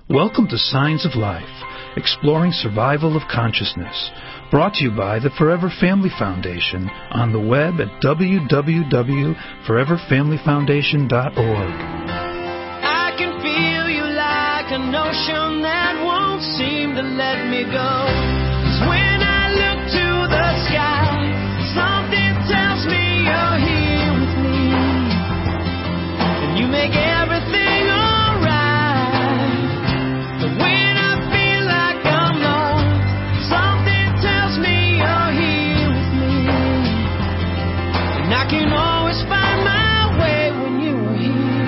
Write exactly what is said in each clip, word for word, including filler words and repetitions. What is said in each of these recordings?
Welcome to Signs of Life, exploring survival of consciousness. Brought to you by the Forever Family Foundation on the web at w w w dot forever family foundation dot org. I can feel you like an ocean that won't seem to let me go. 'Cause when I look to the sky, something tells me you're here with me. And you make everything alright. But when I feel like I'm lost, something tells me you're here with me. And I can always find my way when you are here.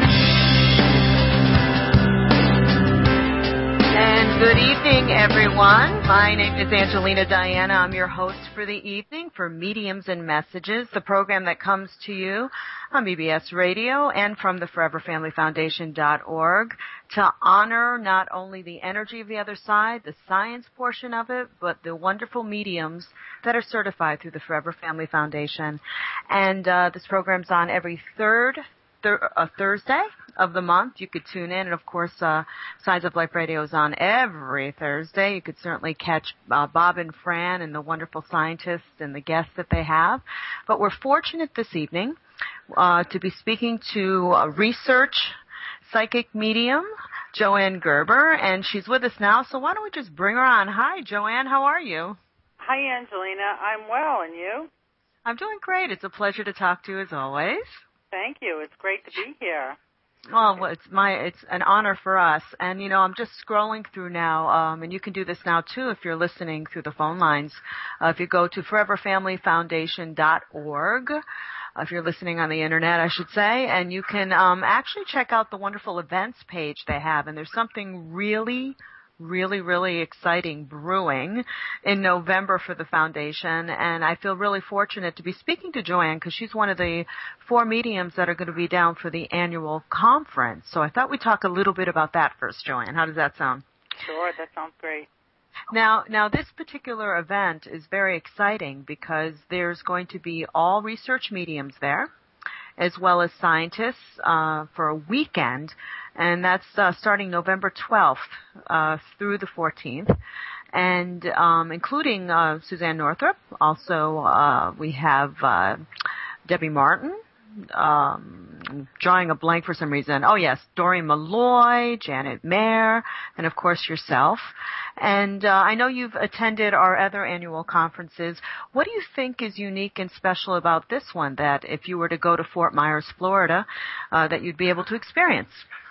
And good evening, everyone. My name is Angelina Diana. I'm your host for the evening for Mediums and Messages, the program that comes to you on B B S Radio and from the forever family foundation dot org to honor not only the energy of the other side, the science portion of it, but the wonderful mediums that are certified through the Forever Family Foundation. And uh, this program's on every third Thur- uh, Thursday of the month. You could tune in, and of course, uh, Signs of Life Radio is on every Thursday. You could certainly catch uh, Bob and Fran and the wonderful scientists and the guests that they have. But we're fortunate this evening uh, to be speaking to a research psychic medium, Joanne Gerber, and she's with us now. So why don't we just bring her on? Hi, Joanne. How are you? Hi, Angelina. I'm well, and you? I'm doing great. It's a pleasure to talk to you as always. Thank you. It's great to be here. Well, it's my it's an honor for us, and you know I'm just scrolling through now, um, and you can do this now too if you're listening through the phone lines. Uh, if you go to forever family foundation dot org, uh, if you're listening on the internet, I should say, and you can um, actually check out the wonderful events page they have, and there's something really. really, really exciting brewing in November for the foundation, and I feel really fortunate to be speaking to Joanne because she's one of the four mediums that are going to be down for the annual conference. So I thought we'd talk a little bit about that first, Joanne. How does that sound? Sure, that sounds great. Now, now this particular event is very exciting because there's going to be all research mediums there, as well as scientists uh, for a weekend, and that's uh, starting November twelfth uh, through the fourteenth, and um, including uh, Suzanne Northrop. Also, uh, we have uh, Debbie Martin. Um, drawing a blank for some reason. Oh, yes, Doreen Malloy, Janet Mayer, and, of course, yourself. And uh, I know you've attended our other annual conferences. What do you think is unique and special about this one that if you were to go to Fort Myers, Florida, uh, that you'd be able to experience?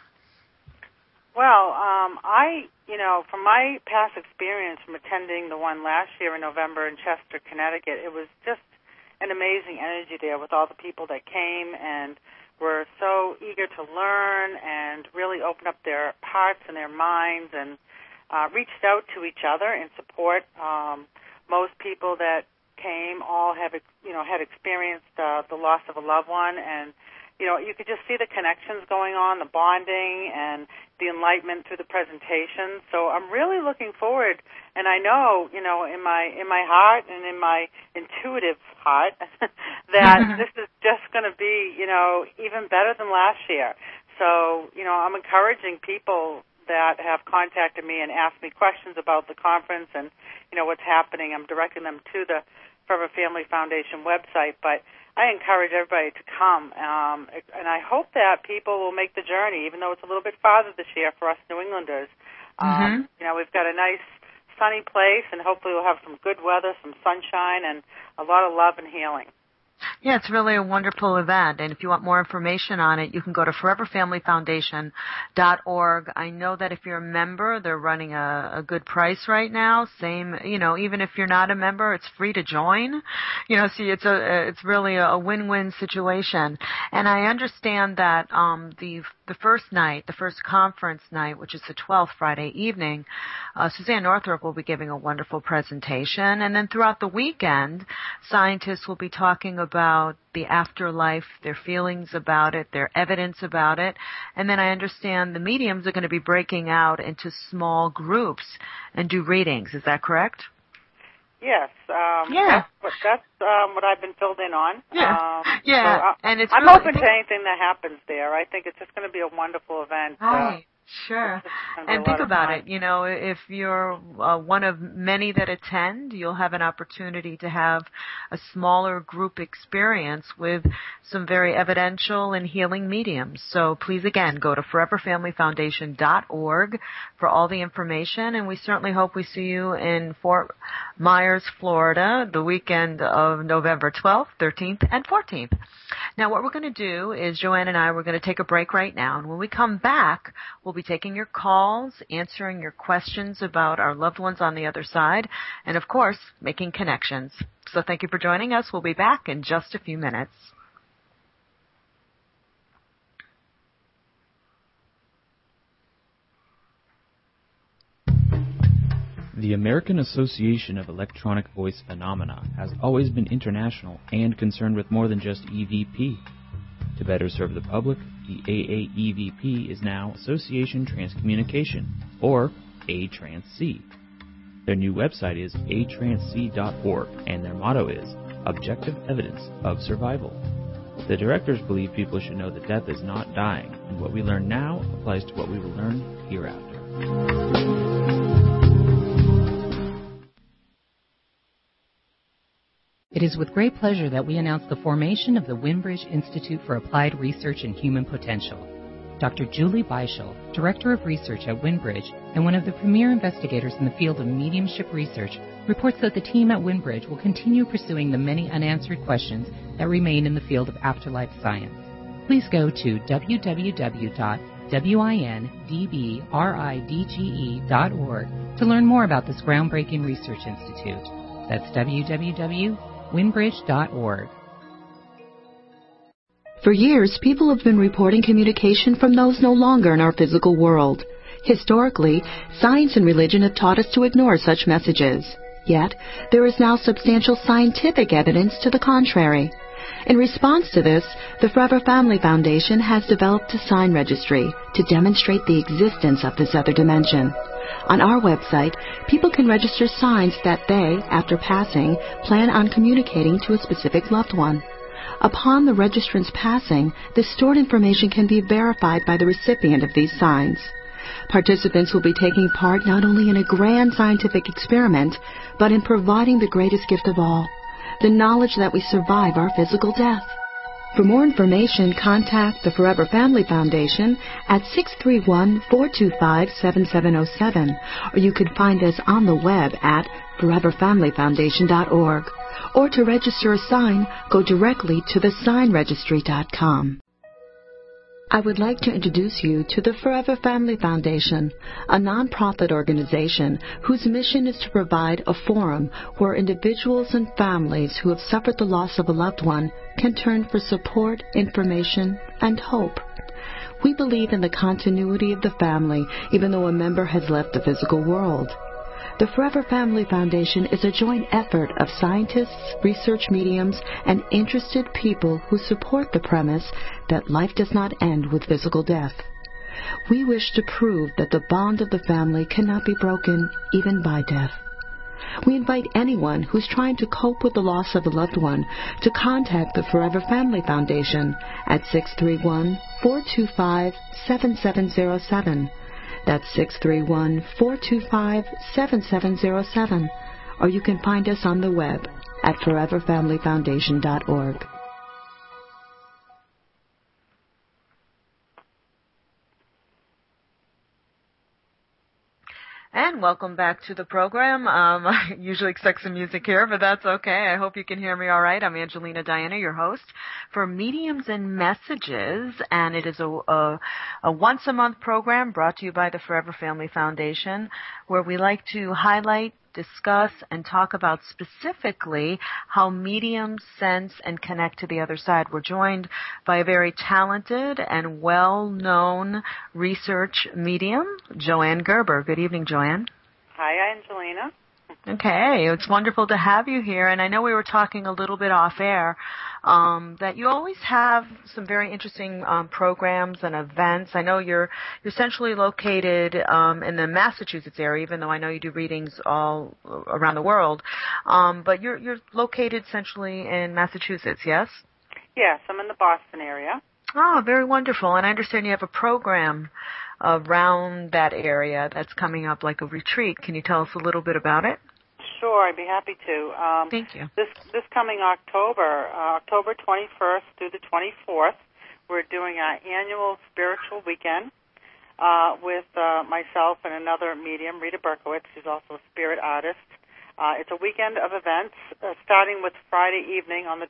Well, um, I, you know, from my past experience from attending the one last year in November in Chester, Connecticut, it was just an amazing energy there with all the people that came and were so eager to learn and really open up their hearts and their minds and uh, reached out to each other in support. Um, most people that came all have, you know, had experienced uh, the loss of a loved one, and you know, you could just see the connections going on, the bonding, and the enlightenment through the presentation. So I'm really looking forward, and I know, you know, in my in my heart and in my intuitive heart that this is just going to be, you know, even better than last year. So, you know, I'm encouraging people that have contacted me and asked me questions about the conference and, you know, what's happening. I'm directing them to the Forever Family Foundation website, but I encourage everybody to come, um, and I hope that people will make the journey, even though it's a little bit farther this year for us New Englanders. Um, Mm-hmm. You know, we've got a nice sunny place, and hopefully we'll have some good weather, some sunshine, and a lot of love and healing. Yeah, it's really a wonderful event, and if you want more information on it, you can go to forever family foundation dot org. I know that if you're a member, they're running a, a good price right now. Same, you know, even if you're not a member, it's free to join. You know, see, it's a, it's really a win-win situation. And I understand that um, the the first night, the first conference night, which is the twelfth, Friday evening, uh, Suzanne Northrop will be giving a wonderful presentation, and then throughout the weekend, scientists will be talking about about the afterlife, their feelings about it, their evidence about it. And then I understand the mediums are going to be breaking out into small groups and do readings. Is that correct? Yes. Um, yeah. That's what, that's um, what I've been filled in on. Yeah. Um, yeah. So I, and it's I'm really, open to anything that happens there. I think it's just going to be a wonderful event. Right. Uh, Sure. And And think about it, you know, if you're uh, one of many that attend, you'll have an opportunity to have a smaller group experience with some very evidential and healing mediums. So please, again, go to forever family foundation dot org for all the information, and we certainly hope we see you in Fort Myers, Florida, the weekend of November twelfth, thirteenth, and fourteenth. Now, what we're going to do is Joanne and I, we're going to take a break right now, and when we come back, we'll be taking your calls, answering your questions about our loved ones on the other side, and, of course, making connections. So thank you for joining us. We'll be back in just a few minutes. The American Association of Electronic Voice Phenomena has always been international and concerned with more than just E V P. To better serve the public, the A A E V P is now Association Transcommunication, or A Trans C. Their new website is a trans c dot org, and their motto is Objective Evidence of Survival. The directors believe people should know that death is not dying, and what we learn now applies to what we will learn hereafter. It is with great pleasure that we announce the formation of the Winbridge Institute for Applied Research and Human Potential. Doctor Julie Beischel, Director of Research at Winbridge and one of the premier investigators in the field of mediumship research, reports that the team at Winbridge will continue pursuing the many unanswered questions that remain in the field of afterlife science. Please go to w w w dot windbridge dot org to learn more about this groundbreaking research institute. That's w w w dot windbridge dot org. For years, people have been reporting communication from those no longer in our physical world. Historically, science and religion have taught us to ignore such messages. Yet, there is now substantial scientific evidence to the contrary. In response to this, the Forever Family Foundation has developed a sign registry to demonstrate the existence of this other dimension. On our website, people can register signs that they, after passing, plan on communicating to a specific loved one. Upon the registrant's passing, the stored information can be verified by the recipient of these signs. Participants will be taking part not only in a grand scientific experiment, but in providing the greatest gift of all, the knowledge that we survive our physical death. For more information, contact the Forever Family Foundation at six three one, four two five, seven seven zero seven, or you can find us on the web at forever family foundation dot org. Or to register a sign, go directly to the sign registry dot com. I would like to introduce you to the Forever Family Foundation, a nonprofit organization whose mission is to provide a forum where individuals and families who have suffered the loss of a loved one can turn for support, information, and hope. We believe in the continuity of the family, even though a member has left the physical world. The Forever Family Foundation is a joint effort of scientists, research mediums, and interested people who support the premise that life does not end with physical death. We wish to prove that the bond of the family cannot be broken even by death. We invite anyone who's trying to cope with the loss of a loved one to contact the Forever Family Foundation at six three one, four two five, seven seven zero seven. That's six three one, four two five, seven seven zero seven. Or you can find us on the web at forever family foundation dot org. And welcome back to the program. Um, I usually expect some music here, but that's okay. I hope you can hear me all right. I'm Angelina Diana, your host for Mediums and Messages, and it is a, a, a once-a-month program brought to you by the Forever Family Foundation, where we like to highlight, discuss, and talk about specifically how mediums sense and connect to the other side. We're joined by a very talented and well-known research medium, Joanne Gerber. Good evening, Joanne. Hi, Angelina. Okay, it's wonderful to have you here, and I know we were talking a little bit off air um, that you always have some very interesting um, programs and events. I know you're you're centrally located um, in the Massachusetts area, even though I know you do readings all around the world, um, but you're you're located centrally in Massachusetts, yes? Yes, I'm in the Boston area. Oh, very wonderful, and I understand you have a program around that area that's coming up, like a retreat. Can you tell us a little bit about it? Sure, I'd be happy to. Um, Thank you. This this coming October, uh, October twenty-first through the twenty-fourth, we're doing our annual spiritual weekend uh, with uh, myself and another medium, Rita Berkowitz, who's also a spirit artist. Uh, it's a weekend of events, uh, starting with Friday evening on the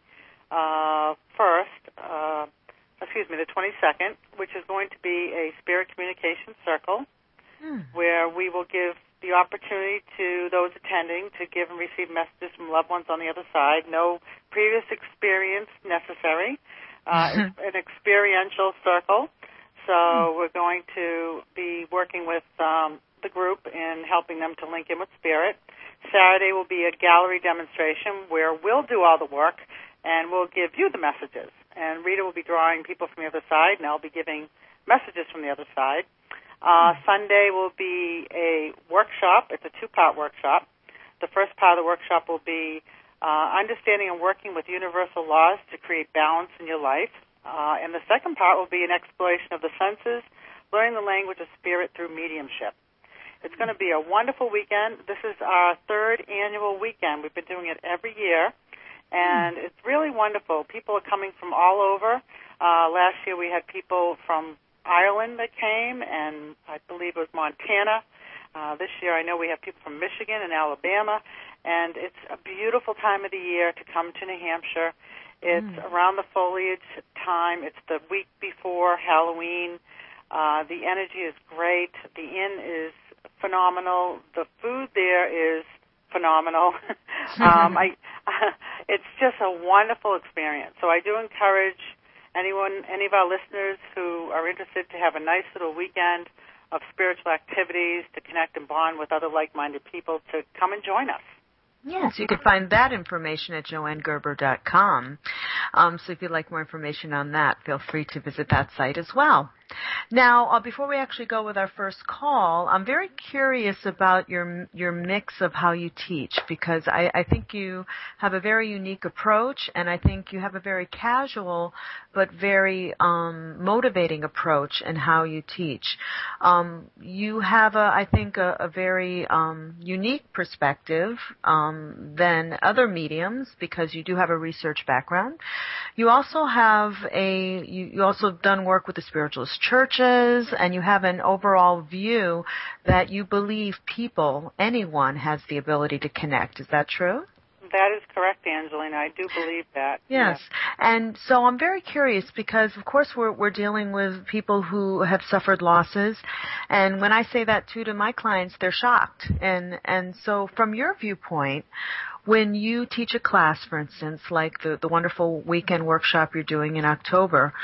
twenty-first, uh, excuse me, the twenty-second, which is going to be a spirit communication circle, mm. where we will give the opportunity to those attending to give and receive messages from loved ones on the other side. No previous experience necessary. Uh, it's an experiential circle. So mm. we're going to be working with um, the group in helping them to link in with spirit. Saturday will be a gallery demonstration where we'll do all the work and we'll give you the messages. And Rita will be drawing people from the other side, and I'll be giving messages from the other side. Uh, Sunday will be a workshop. It's a two-part workshop. The first part of the workshop will be uh, understanding and working with universal laws to create balance in your life. Uh, and the second part will be an exploration of the senses, learning the language of spirit through mediumship. It's going to be a wonderful weekend. This is our third annual weekend. We've been doing it every year, and it's really wonderful. People are coming from all over. Uh, last year we had people from Ireland that came, and I believe it was Montana. Uh, this year I know we have people from Michigan and Alabama, and it's a beautiful time of the year to come to New Hampshire. It's mm. around the foliage time. It's the week before Halloween. Uh, the energy is great. The inn is phenomenal. The food there is phenomenal. um, I, it's just a wonderful experience. So I do encourage anyone, any of our listeners who are interested to have a nice little weekend of spiritual activities, to connect and bond with other like-minded people, to come and join us. Yes, you can find that information at joanne gerber dot com. Um, so if you'd like more information on that, feel free to visit that site as well. Now, uh, before we actually go with our first call, I'm very curious about your your mix of how you teach, because I, I think you have a very unique approach, and I think you have a very casual but very um, motivating approach in how you teach. Um, you have, a, I think, a, a very um, unique perspective um, than other mediums, because you do have a research background. You also have a you, you also have done work with the spiritualist churches, and you have an overall view that you believe people, anyone, has the ability to connect. Is that true? That is correct, Angelina. I do believe that. Yes. yes. And so I'm very curious, because, of course, we're, we're dealing with people who have suffered losses. And when I say that, too, to my clients, they're shocked. And, and so from your viewpoint, when you teach a class, for instance, like the, the wonderful weekend workshop you're doing in October,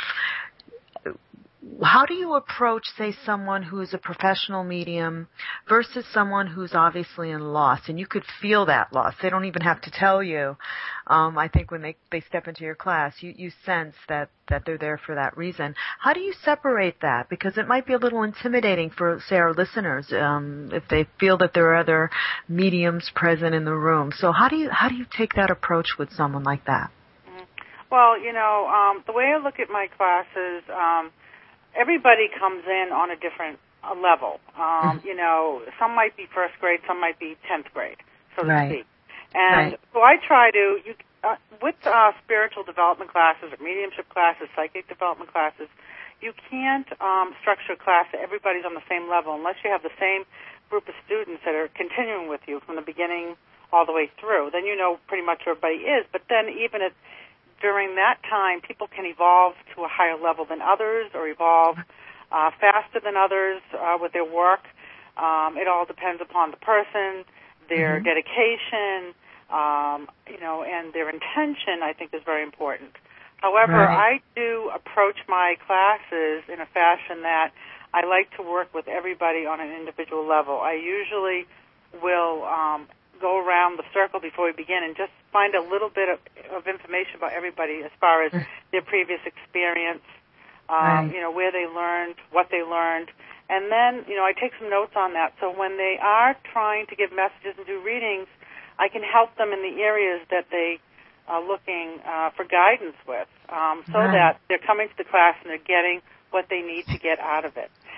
how do you approach, say, someone who's a professional medium versus someone who's obviously in loss? And you could feel that loss. They don't even have to tell you. Um, I think when they, they step into your class, you, you sense that, that they're there for that reason. How do you separate that? Because it might be a little intimidating for, say, our listeners, um, if they feel that there are other mediums present in the room. So how do you how do you take that approach with someone like that? Well, you know, um, the way I look at my classes, um, everybody comes in on a different uh, level. Um, you know, some might be first grade, some might be tenth grade, so to right. speak. And right. so I try to, you, uh, with uh, spiritual development classes or mediumship classes, psychic development classes, you can't um, structure a class that everybody's on the same level unless you have the same group of students that are continuing with you from the beginning all the way through. Then you know pretty much where everybody is. But then even at during that time, people can evolve to a higher level than others, or evolve uh, faster than others uh, with their work. Um, it all depends upon the person, their mm-hmm. dedication, um, you know, and their intention, I think, is very important. However, right. I do approach my classes in a fashion that I like to work with everybody on an individual level. I usually will um, go around the circle before we begin and just find a little bit of, of information about everybody as far as their previous experience, um, right. you know, where they learned, what they learned. And then, you know, I take some notes on that. So when they are trying to give messages and do readings, I can help them in the areas that they are looking uh, for guidance with, um, so right. that they're coming to the class and they're getting what they need to get out of it.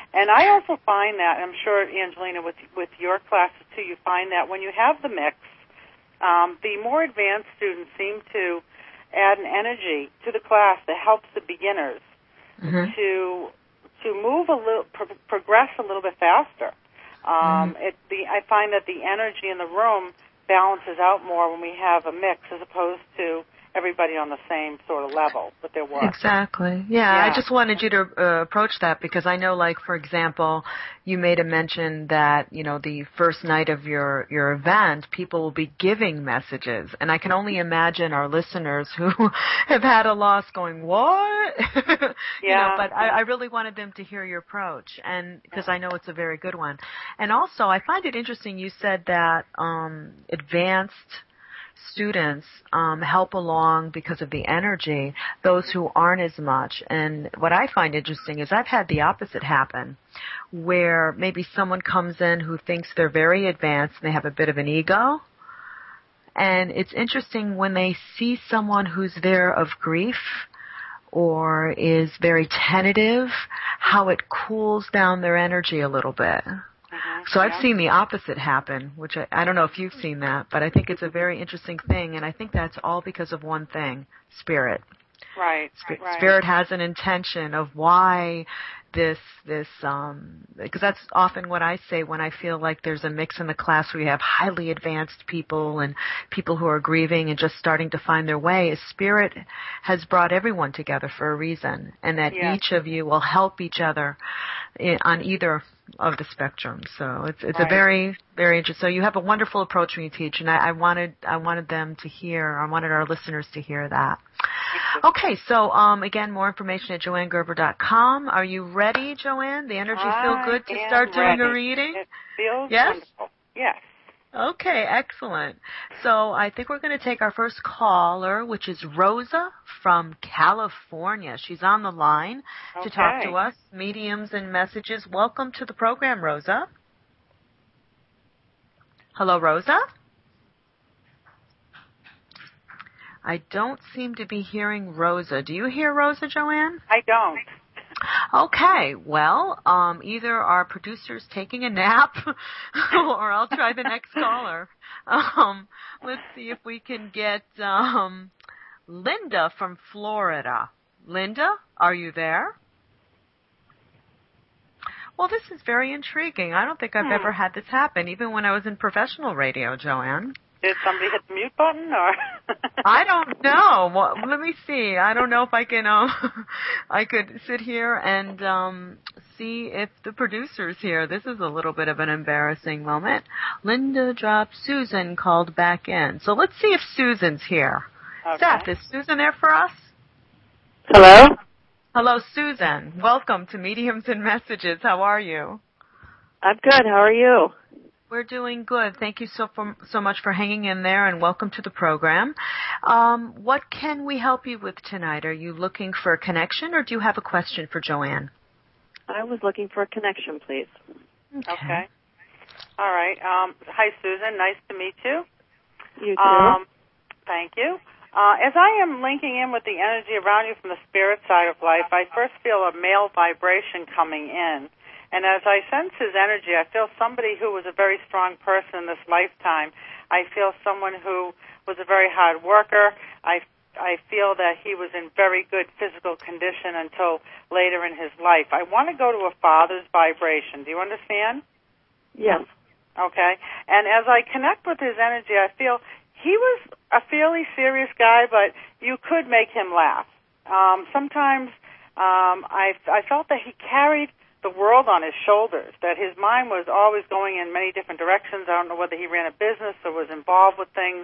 And I also find that, and I'm sure, Angelina, with with your classes too, you find that when you have the mix, um, the more advanced students seem to add an energy to the class that helps the beginners mm-hmm. to to move a little, pro- progress a little bit faster. Um, mm-hmm. it, the, I find that the energy in the room balances out more when we have a mix as opposed to everybody on the same sort of level with their work. Exactly. Yeah, yeah. I just wanted you to uh, approach that because I know, like, for example, you made a mention that, you know, the first night of your, your event, people will be giving messages. And I can only imagine our listeners who have had a loss going, what? you yeah. know, but I, I really wanted them to hear your approach, and because I know it's a very good one. And also, I find it interesting you said that um, advanced students um, help along because of the energy, those who aren't as much. And what I find interesting is I've had the opposite happen, where maybe someone comes in who thinks they're very advanced and they have a bit of an ego. And it's interesting when they see someone who's there of grief or is very tentative, how it cools down their energy a little bit. Uh-huh, so I've yeah. seen the opposite happen, which I, I don't know if you've seen that, but I think it's a very interesting thing, and I think that's all because of one thing, spirit. Right, Sp- right. Spirit has an intention of why this, this, um, because that's often what I say when I feel like there's a mix in the class where you have highly advanced people and people who are grieving and just starting to find their way. Is Spirit has brought everyone together for a reason, and that yeah. each of you will help each other in, on either of the spectrum. So it's it's right. a very, very interesting. So you have a wonderful approach when you teach, and I, I wanted I wanted them to hear, I wanted our listeners to hear that. Okay, so um, again, more information at joanne gerber dot com. Are you ready, Joanne? The energy I feel good to am start doing ready. a reading? It feels yes? wonderful. Yes. Okay, excellent. So I think we're going to take our first caller, which is Rosa from California. She's on the line okay. to talk to us, mediums and messages. Welcome to the program, Rosa. Hello, Rosa? I don't seem to be hearing Rosa. Do you hear Rosa, Joanne? I don't. Okay, well, um, either our producer's taking a nap or I'll try the next caller. Um, let's see if we can get um, Linda from Florida. Linda, are you there? Well, this is very intriguing. I don't think I've hmm. ever had this happen, even when I was in professional radio, Joanne. Did somebody hit the mute button, or? I don't know. Well, let me see. I don't know if I can. Um, I could sit here and um, see if the producer's here. This is a little bit of an embarrassing moment. Linda dropped. Susan called back in. So let's see if Susan's here. Okay. Seth, is Susan there for us? Hello? Hello, Susan. Welcome to Mediums and Messages. How are you? I'm good. How are you? We're doing good. Thank you so for, so much for hanging in there, and welcome to the program. Um, what can we help you with tonight? Are you looking for a connection, or do you have a question for Joanne? I was looking for a connection, please. Okay. okay. All right. Um, hi, Susan. Nice to meet you. You too. Um, thank you. Uh, as I am linking in with the energy around you from the spirit side of life, I first feel a male vibration coming in. And as I sense his energy, I feel somebody who was a very strong person in this lifetime. I feel someone who was a very hard worker. I, I feel that he was in very good physical condition until later in his life. I want to go to a father's vibration. Do you understand? Yes. Okay. And as I connect with his energy, I feel he was a fairly serious guy, but you could make him laugh. Um, sometimes um, I, I felt that he carried the world on his shoulders, that his mind was always going in many different directions. I don't know whether he ran a business or was involved with things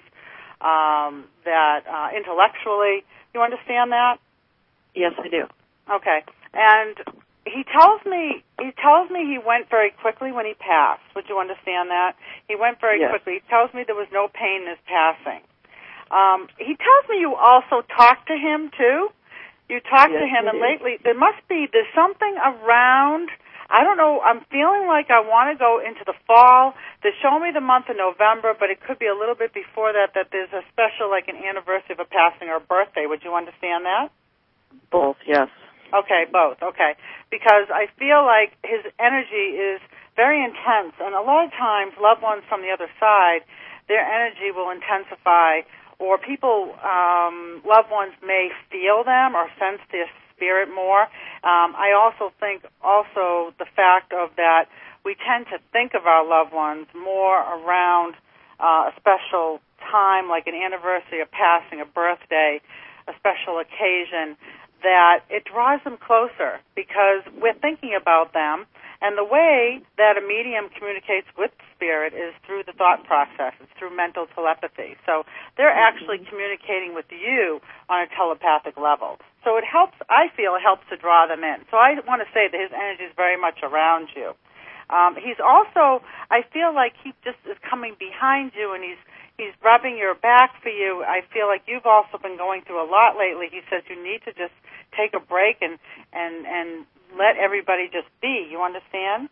um, that uh, intellectually. You understand that? Yes, I do. Okay. And he tells me he tells me he went very quickly when he passed. Would you understand that? He went very yes. quickly. He tells me there was no pain in his passing. Um, he tells me you also talked to him, too. You talked yes, to him, and do. lately there must be, there's something around, I don't know, I'm feeling like I want to go into the fall. They show me the month of November, but it could be a little bit before that, that there's a special, like an anniversary of a passing or birthday. Would you understand that? Both, yes. Okay, both. Okay. Because I feel like his energy is very intense, and a lot of times loved ones from the other side, their energy will intensify, or people, um, loved ones may feel them or sense their spirit more. Um, I also think also the fact of that we tend to think of our loved ones more around uh, a special time, like an anniversary, a passing, a birthday, a special occasion, that it draws them closer because we're thinking about them. And the way that a medium communicates with spirit is through the thought process. It's through mental telepathy. So they're actually communicating with you on a telepathic level. So it helps, I feel, it helps to draw them in. So I want to say that his energy is very much around you. Um, he's also, I feel like he just is coming behind you and he's he's rubbing your back for you. I feel like you've also been going through a lot lately. He says you need to just take a break and, and, and let everybody just be. You understand?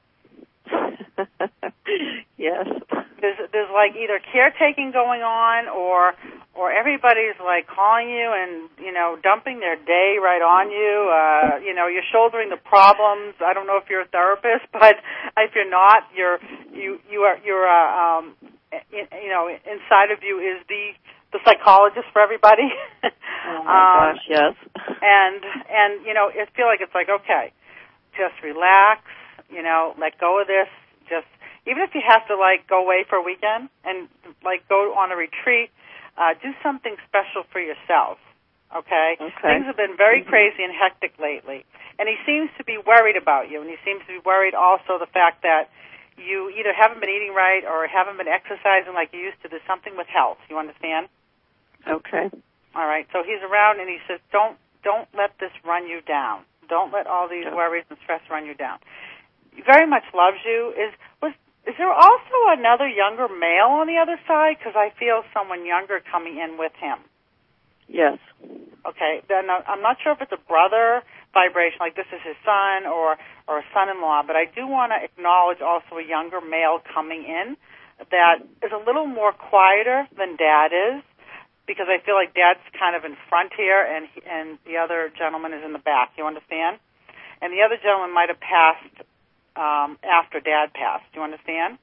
Yes. There's there's like either caretaking going on or or everybody's like calling you and, you know, dumping their day right on you. Uh, you know, you're shouldering the problems. I don't know if you're a therapist, but if you're not, you're you you are you're uh, um in, you know, inside of you is the the psychologist for everybody. Oh my um, gosh, yes. and and you know, I feel like it's like, okay, just relax, you know, let go of this. Just even if you have to like go away for a weekend and like go on a retreat, uh, do something special for yourself. Okay? Okay. Things have been very mm-hmm. crazy and hectic lately, and he seems to be worried about you, and he seems to be worried also the fact that you either haven't been eating right or haven't been exercising like you used to. There's something with health. You understand? Okay. All right. So he's around, and he says, "Don't don't let this run you down. Don't let all these worries and stress run you down." He very much loves you. Is was is there also another younger male on the other side? Because I feel someone younger coming in with him. Yes. Okay. Then I'm not sure if it's a brother vibration, like this is his son or or a son-in-law, but I do want to acknowledge also a younger male coming in that is a little more quieter than Dad is, because I feel like Dad's kind of in front here and he, and the other gentleman is in the back. You understand? And the other gentleman might have passed um, after Dad passed. Do you understand?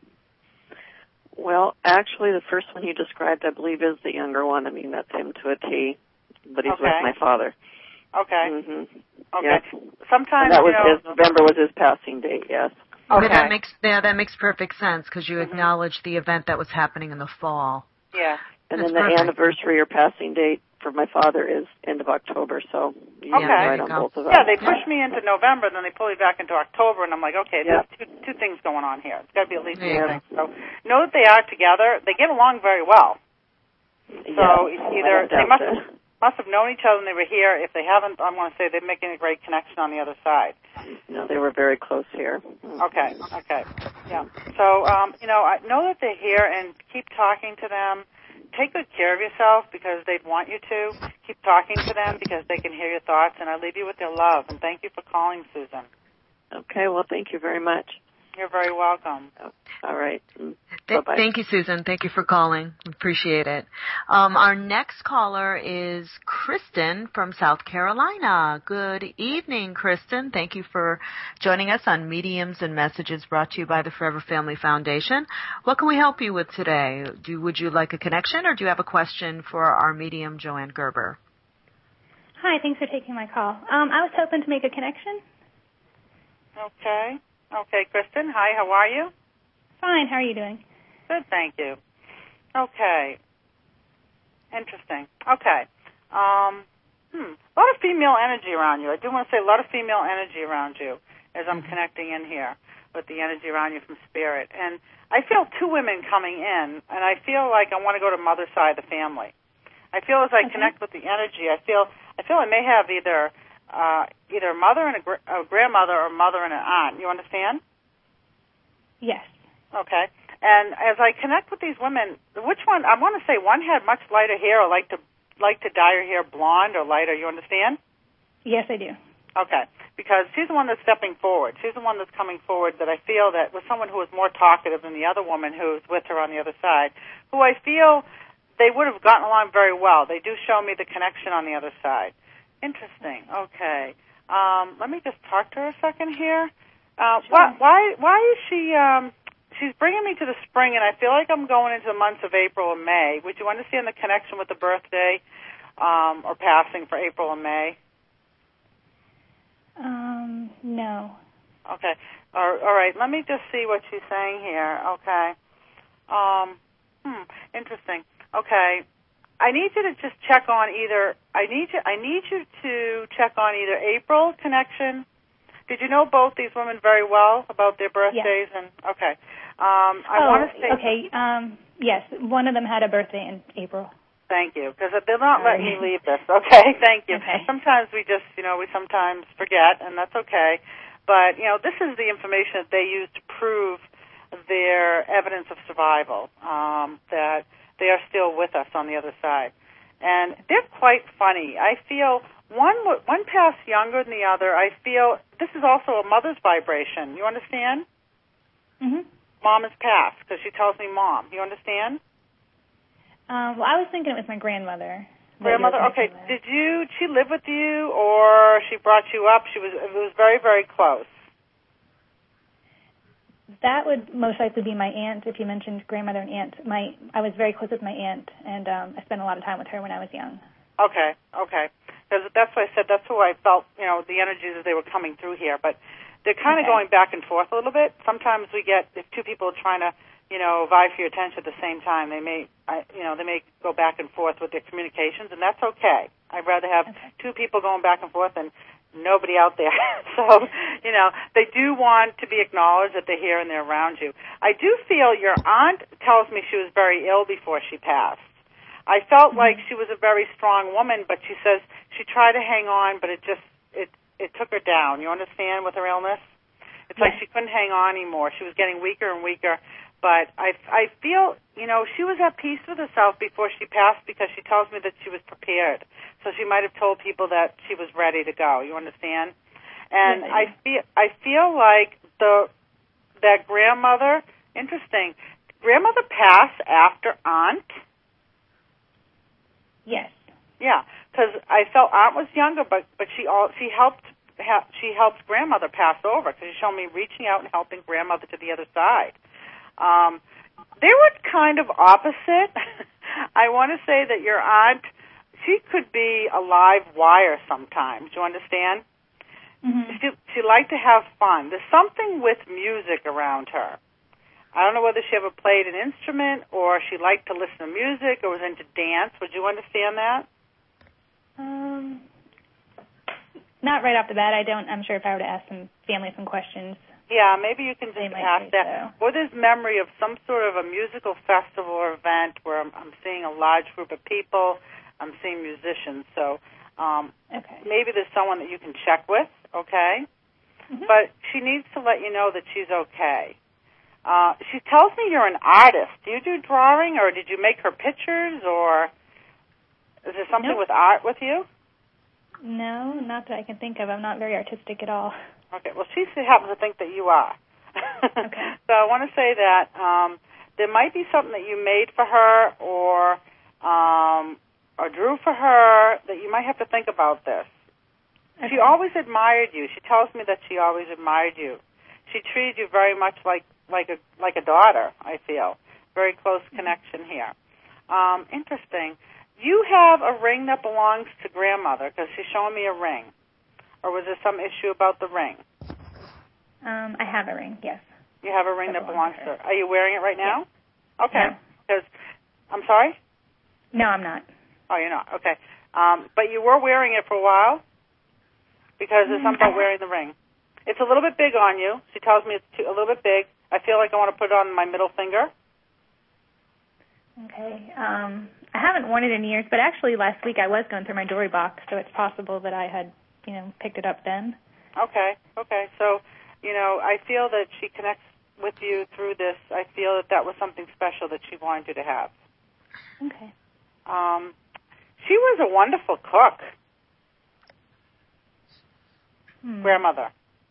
Well, actually, the first one you described, I believe, is the younger one. I mean, that's him to a T, but he's okay. with my father. Okay. Mm-hmm. Okay. Yes. Sometimes and that was you know, his November was his passing date. Yes. Okay. Okay. That makes yeah, that makes perfect sense because you mm-hmm. acknowledged the event that was happening in the fall. Yeah. And That's then the perfect. anniversary or passing date for my father is end of October, so you okay. right on go. both of them. Yeah, they pushed me into November, then they pulled me back into October, and I'm like, okay, yeah. there's two, two things going on here. It's got to be at least two yeah. things. So know that they are together. They get along very well. Yeah. So either they must have, that. must have known each other when they were here. If they haven't, I'm going to say they're making a great connection on the other side. No, they were very close here. Okay, okay, yeah. So, um, you know, I know that they're here, and keep talking to them. Take good care of yourself because they'd want you to. Keep talking to them because they can hear your thoughts, and I leave you with their love. And thank you for calling, Susan. Okay, well, thank you very much. You're very welcome. All right. Th- Bye-bye. Thank you, Susan. Thank you for calling. Appreciate it. Um, our next caller is Kristen from South Carolina. Good evening, Kristen. Thank you for joining us on Mediums and Messages, brought to you by the Forever Family Foundation. What can we help you with today? Do, would you like a connection, or do you have a question for our medium, Joanne Gerber? Hi, thanks for taking my call. Um, I was hoping to make a connection. Okay. Okay, Kristen. Hi, how are you? Fine. How are you doing? Good, thank you. Okay. Interesting. Okay. Um, hmm. A lot of female energy around you. I do want to say a lot of female energy around you as I'm connecting in here with the energy around you from spirit. And I feel two women coming in, and I feel like I want to go to mother's side of the family. I feel as I okay. connect with the energy, I feel I feel I may have either uh, either a mother and a, gr- a grandmother or a mother and an aunt. You understand? Yes. Okay. And as I connect with these women, which one? I want to say one had much lighter hair, or like to like to dye her hair blonde or lighter. You understand? Yes, I do. Okay. Because she's the one that's stepping forward. She's the one that's coming forward that I feel that was someone who was more talkative than the other woman who's with her on the other side, who I feel they would have gotten along very well. They do show me the connection on the other side. Interesting. Okay. Um, let me just talk to her a second here. Uh, Sure. why, why, why is she, um, she's bringing me to the spring, and I feel like I'm going into the months of April and May. Would you understand the connection with the birthday um, or passing for April and May? Um, no. Okay. All, all right. Let me just see what she's saying here. Okay. Um, hmm. Interesting. Okay. I need you to just check on either. I need you. I need you to check on either April connection. Did you know both these women very well about their birthdays? Yeah. And okay. Um, I oh, want to say. okay. Um, yes, one of them had a birthday in April. Thank you, because they're not Sorry. letting me leave this. Okay, thank you. Okay. Sometimes we just, you know, we sometimes forget, and that's okay. But, you know, this is the information that they use to prove their evidence of survival, um, that they are still with us on the other side. And they're quite funny. I feel one one passed younger than the other. I feel this is also a mother's vibration. You understand? Mm-hmm. Mom has passed because she tells me mom. You understand? Um, well, I was thinking it was my grandmother. Grandmother, okay. Did you? Did she live with you, or she brought you up? She was. It was very, very close. That would most likely be my aunt. If you mentioned grandmother and aunt, my I was very close with my aunt, and um, I spent a lot of time with her when I was young. Okay, okay. Because that's what I said. That's who I felt. You know, the energies as they were coming through here, but they're kind of Okay. going back and forth a little bit. Sometimes we get if two people are trying to, you know, vie for your attention at the same time. They may, I, you know, they may go back and forth with their communications, and that's okay. I'd rather have Okay. two people going back and forth than nobody out there. So, you know, they do want to be acknowledged that they're here and they're around you. I do feel your aunt tells me she was very ill before she passed. I felt Mm-hmm. like she was a very strong woman, but she says she tried to hang on, but it just, it, it took her down. You understand with her illness? It's like Yes. she couldn't hang on anymore. She was getting weaker and weaker. But I, I feel, you know, she was at peace with herself before she passed because she tells me that she was prepared. So she might have told people that she was ready to go. You understand? And Yes, I I feel, I feel like the that grandmother. Interesting. Grandmother passed after aunt. Yes. Yeah, because I felt aunt was younger, but but she all she helped ha, she helped grandmother pass over because she showed me reaching out and helping grandmother to the other side. Um, they were kind of opposite. I want to say that your aunt, she could be a live wire sometimes. You understand? Mm-hmm. She she liked to have fun. There's something with music around her. I don't know whether she ever played an instrument or she liked to listen to music or was into dance. Would you understand that? Um, not right off the bat. I don't. I'm sure if I were to ask some family some questions. Yeah, maybe you can They just might ask say that. Or there's memory of some sort of a musical festival or event where I'm, I'm seeing a large group of people. I'm seeing musicians. So um, Okay. maybe there's someone that you can check with, okay? Mm-hmm. But she needs to let you know that she's okay. Uh, she tells me you're an artist. Do you do drawing, or did you make her pictures, or is there something Nope. with art with you? No, not that I can think of. I'm not very artistic at all. Okay, well, she happens to think that you are. Okay. So I want to say that um, there might be something that you made for her or um, or drew for her that you might have to think about this. Okay. She always admired you. She tells me that she always admired you. She treated you very much like, like a like a daughter, I feel. Very close connection here. Um, interesting. You have a ring that belongs to grandmother because she's showing me a ring. Or was there some issue about the ring? Um, I have a ring. Yes. You have a ring that, that belongs to her. Are you wearing it right now? Yes. Okay. Because I'm sorry? No, I'm not. Oh, you're not. Okay. Um, but you were wearing it for a while? Because there's something about wearing the ring. It's a little bit big on you. She tells me it's too, a little bit big. I feel like I want to put it on my middle finger. Okay. Um, I haven't worn it in years, but actually last week I was going through my jewelry box, so it's possible that I had, you know, picked it up then. Okay. Okay. So, you know, I feel that she connects with you through this. I feel that that was something special that she wanted you to have. Okay. Um, she was a wonderful cook. Hmm. Grandmother.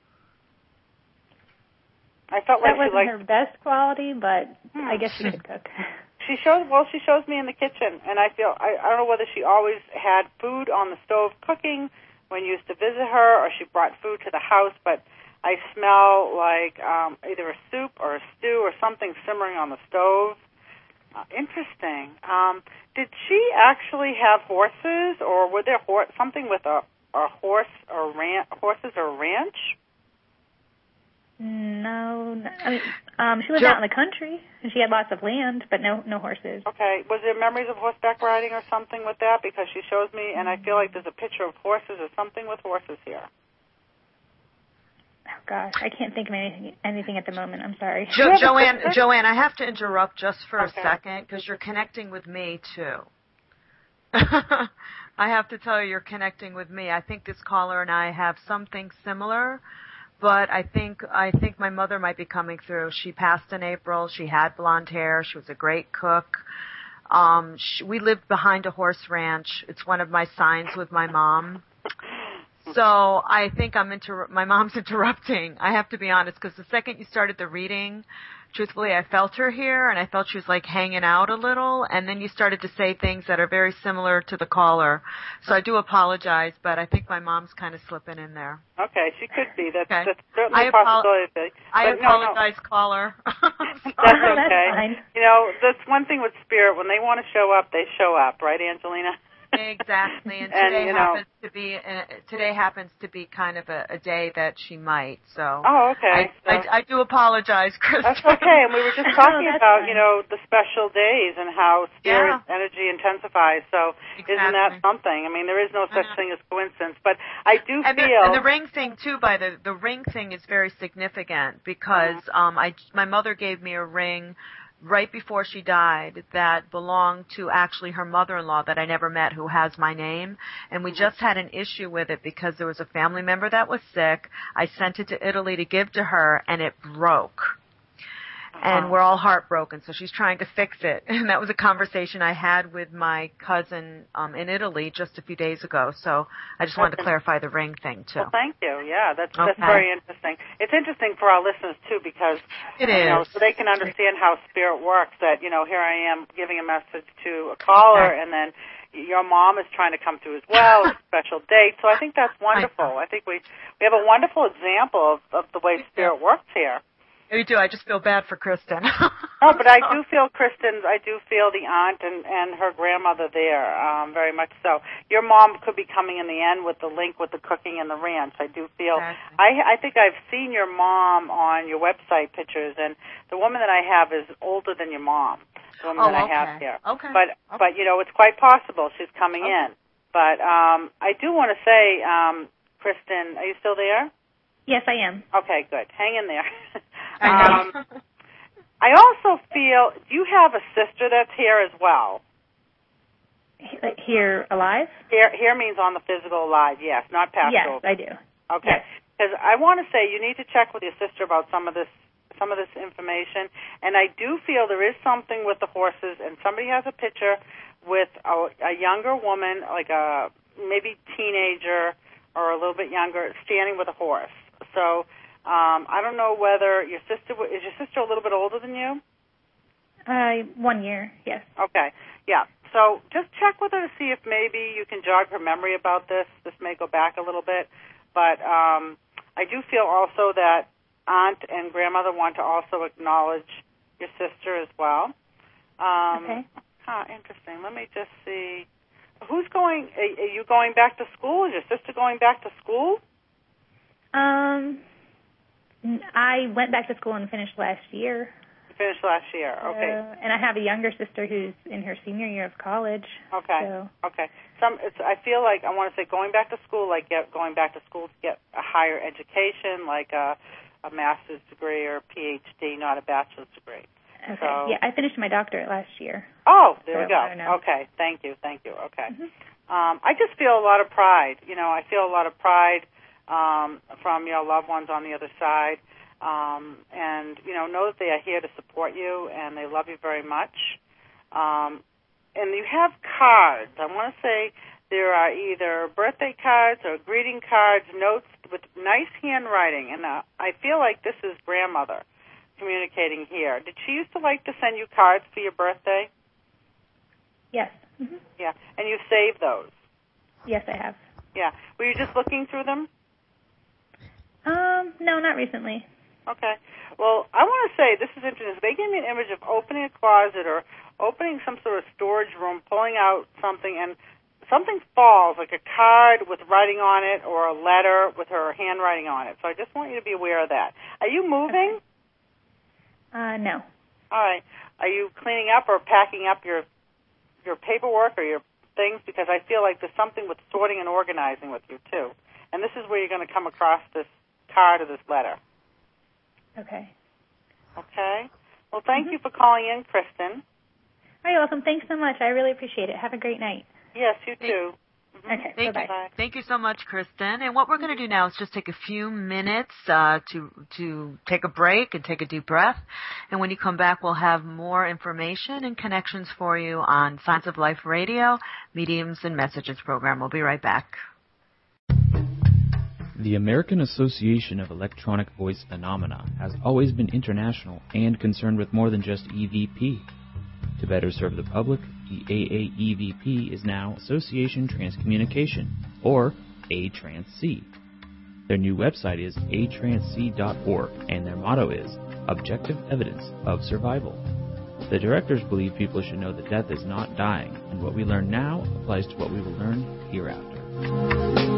I felt that like she wasn't liked her best quality, but hmm. I guess she could cook. She shows well. She shows me in the kitchen, and I feel I, I don't know whether she always had food on the stove cooking, when you used to visit her, or she brought food to the house, but I smell like um, either a soup or a stew or something simmering on the stove. Uh, interesting. Um, did she actually have horses, or were there hor- something with a, a horse or ran- horses or ranch? No, no. I mean, um, she lived Jo- out in the country, and she had lots of land, but no, no horses. Okay. Was there memories of horseback riding or something with that? Because she shows me, and I feel like there's a picture of horses or something with horses here. Oh gosh, I can't think of anything, anything at the moment. I'm sorry. Jo- Joanne, Joanne, I have to interrupt just for Okay. a second because you're connecting with me too. I have to tell you, you're connecting with me. I think this caller and I have something similar, but I think I think my mother might be coming through. She passed in April. She had blonde hair. She was a great cook. Um, she, we lived behind a horse ranch. It's one of my signs with my mom. So I think I'm inter- my mom's interrupting. I have to be honest, because the second you started the reading, truthfully, I felt her here, and I felt she was like hanging out a little, and then you started to say things that are very similar to the caller. So I do apologize, but I think my mom's kind of slipping in there. Okay, she could be. That's, Okay. that's certainly I a apo- possibility. I But no, no. apologize, caller. That's That's okay. fine. You know, that's one thing with spirit. When they want to show up, they show up, right, Angelina? Exactly, and And, today you know- happens to be uh, today happens to be kind of a, a day that she might. So Oh, okay. I, So- I, I do apologize, Kristen. That's okay. And we were just talking that's about, fine. you know, the special days and how spirit Yeah. energy intensifies. So isn't that Exactly. something? I mean, there is no such know. thing as coincidence. But I do And the, feel... and the ring thing too. By the the ring thing is very significant because um, I my mother gave me a ring right before she died that belonged to actually her mother-in-law that I never met, who has my name, and we just had an issue with it because there was a family member that was sick. I sent it to Italy to give to her, and it broke. And we're all heartbroken, so she's trying to fix it. And that was a conversation I had with my cousin um, in Italy just a few days ago. So I just wanted to clarify the ring thing, too. Well, thank you. Yeah, that's Okay. that's very interesting. It's interesting for our listeners, too, because, It you know, is. so they can understand how spirit works, that, you know, here I am giving a message to a caller, Okay. and then your mom is trying to come through as well, a special date. So I think that's wonderful. I think we, we have a wonderful example of, of the way spirit works here. We do. I just feel bad for Kristen. No, but I do feel Kristen, I do feel the aunt and, and her grandmother there, um, very much so. Your mom could be coming in the end with the link with the cooking and the ranch. I do feel, Exactly. I, I think I've seen your mom on your website pictures, and the woman that I have is older than your mom, the woman Oh, that I have okay. here. Okay. But, Okay. but, you know, it's quite possible she's coming Okay. in. But um, I do want to say, um, Kristen, are you still there? Yes, I am. Okay, good. Hang in there. I know. um, I also feel, do you have a sister that's here as well? He- Here alive? Here, here means on the physical alive, yes, not passed Yes, over. I do. Okay, Yes. because I want to say you need to check with your sister about some of this, some of this information. And I do feel there is something with the horses, and somebody has a picture with a, a younger woman, like a maybe teenager or a little bit younger, standing with a horse. So um, I don't know whether your sister is your sister a little bit older than you. Uh, one year, yes. Okay, yeah. So just check with her to see if maybe you can jog her memory about this. This may go back a little bit. But um, I do feel also that aunt and grandmother want to also acknowledge your sister as well. Um, Okay. Huh, interesting. Let me just see. Who's going, are, are you going back to school? Is your sister going back to school? Um, n- I went back to school and finished last year. You finished last year. Okay. Uh, and I have a younger sister who's in her senior year of college. Okay. So, Okay. Some, it's, I feel like I want to say going back to school, like get, going back to school to get a higher education, like a, a master's degree or a P H D, not a bachelor's degree. okay. So- Yeah, I finished my doctorate last year. Oh, there So, we go. I don't know. Okay. Thank you. Thank you. Okay. Mhm. Um, I just feel a lot of pride. You know, I feel a lot of pride um, from your loved ones on the other side. Um, and, you know, know that they are here to support you and they love you very much. Um, and you have cards. I want to say there are either birthday cards or greeting cards, notes with nice handwriting. And uh, I feel like this is grandmother communicating here. Did she used to like to send you cards for your birthday? Yes. Mhm. Yeah. And you saved those? Yes, I have. Yeah. Were you just looking through them? Um, no, not recently. Okay. Well, I want to say, this is interesting. They gave me an image of opening a closet or opening some sort of storage room, pulling out something, and something falls, like a card with writing on it or a letter with her handwriting on it. So I just want you to be aware of that. Are you moving? Okay. Uh, no. All right. Are you cleaning up or packing up your your paperwork or your things? Because I feel like there's something with sorting and organizing with you, too. And this is where you're going to come across this card or this letter. Okay. Okay. Well, thank mm-hmm. you for calling in, Kristen. Oh, you're welcome. Thanks so much. I really appreciate it. Have a great night. Yes, you too. Mm-hmm. Okay, Thank bye-bye. You, thank you so much, Kristen. And what we're going to do now is just take a few minutes uh, to to take a break and take a deep breath. And when you come back, we'll have more information and connections for you on Signs of Life Radio, Mediums and Messages program. We'll be right back. The American Association of Electronic Voice Phenomena has always been international and concerned with more than just E V P. To better serve the public, the A A E V P is now Association Transcommunication, or A Trans C. Their new website is a trans c dot org, and their motto is Objective Evidence of Survival. The directors believe people should know that death is not dying, and what we learn now applies to what we will learn hereafter.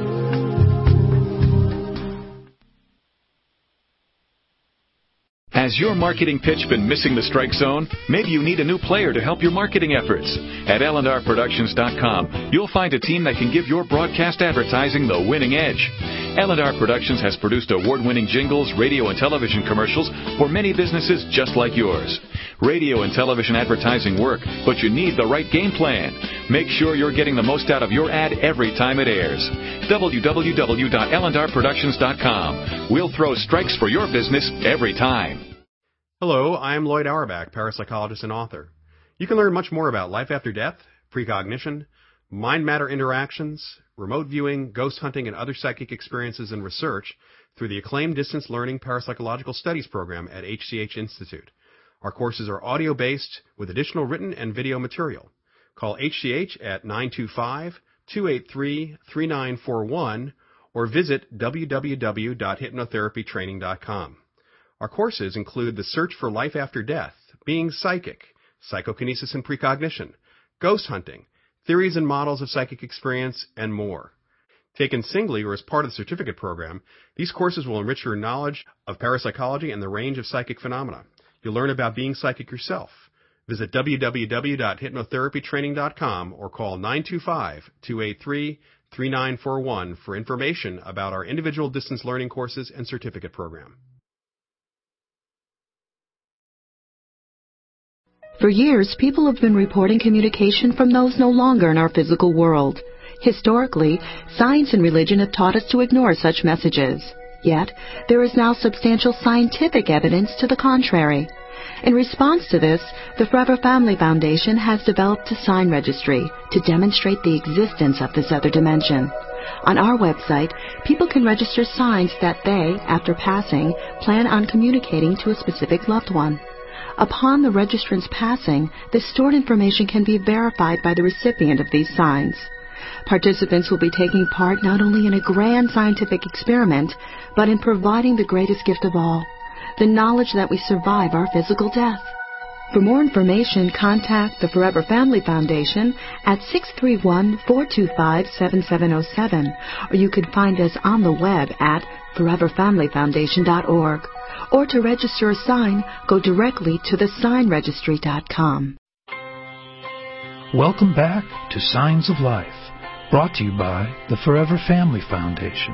Has your marketing pitch been missing the strike zone? Maybe you need a new player to help your marketing efforts. At L and R Productions dot com, you'll find a team that can give your broadcast advertising the winning edge. L and R Productions has produced award-winning jingles, radio and television commercials for many businesses just like yours. Radio and television advertising work, but you need the right game plan. Make sure you're getting the most out of your ad every time it airs. w w w dot L and R Productions dot com. We'll throw strikes for your business every time. Hello, I am Lloyd Auerbach, parapsychologist and author. You can learn much more about life after death, precognition, mind-matter interactions, remote viewing, ghost hunting, and other psychic experiences and research through the acclaimed Distance Learning Parapsychological Studies program at H C H Institute. Our courses are audio-based with additional written and video material. Call H C H at nine two five, two eight three, three nine four one or visit w w w dot hypnotherapy training dot com. Our courses include the search for life after death, being psychic, psychokinesis and precognition, ghost hunting, theories and models of psychic experience, and more. Taken singly or as part of the certificate program, these courses will enrich your knowledge of parapsychology and the range of psychic phenomena. You'll learn about being psychic yourself. Visit w w w dot hypnotherapy training dot com or call nine two five, two eight three, three nine four one for information about our individual distance learning courses and certificate program. For years, people have been reporting communication from those no longer in our physical world. Historically, science and religion have taught us to ignore such messages. Yet, there is now substantial scientific evidence to the contrary. In response to this, the Forever Family Foundation has developed a sign registry to demonstrate the existence of this other dimension. On our website, people can register signs that they, after passing, plan on communicating to a specific loved one. Upon the registrant's passing, the stored information can be verified by the recipient of these signs. Participants will be taking part not only in a grand scientific experiment, but in providing the greatest gift of all, the knowledge that we survive our physical death. For more information, contact the Forever Family Foundation at six three one, four two five, seven seven zero seven, or you can find us on the web at forever family foundation dot org. Or to register a sign, go directly to the sign registry dot com. Welcome back to Signs of Life, brought to you by the Forever Family Foundation.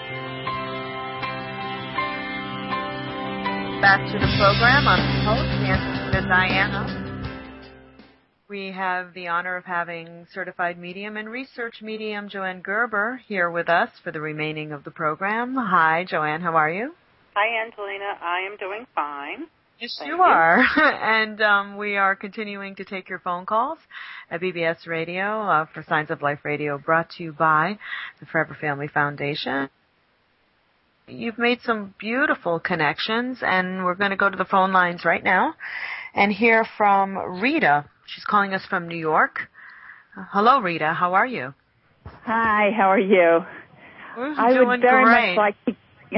Back to the program. I'm the host, Angelina Diana. We have the honor of having certified medium and research medium Joanne Gerber here with us for the remaining of the program. Hi, Joanne. How are you? Hi, Angelina. I am doing fine. Yes, Thank you you. are. And um, we are continuing to take your phone calls at B B S Radio uh, for Signs of Life Radio, brought to you by the Forever Family Foundation. You've made some beautiful connections, and we're going to go to the phone lines right now and hear from Rita. She's calling us from New York. Uh, hello, Rita. How are you? Hi, how are you? We're I doing would very great. much like to.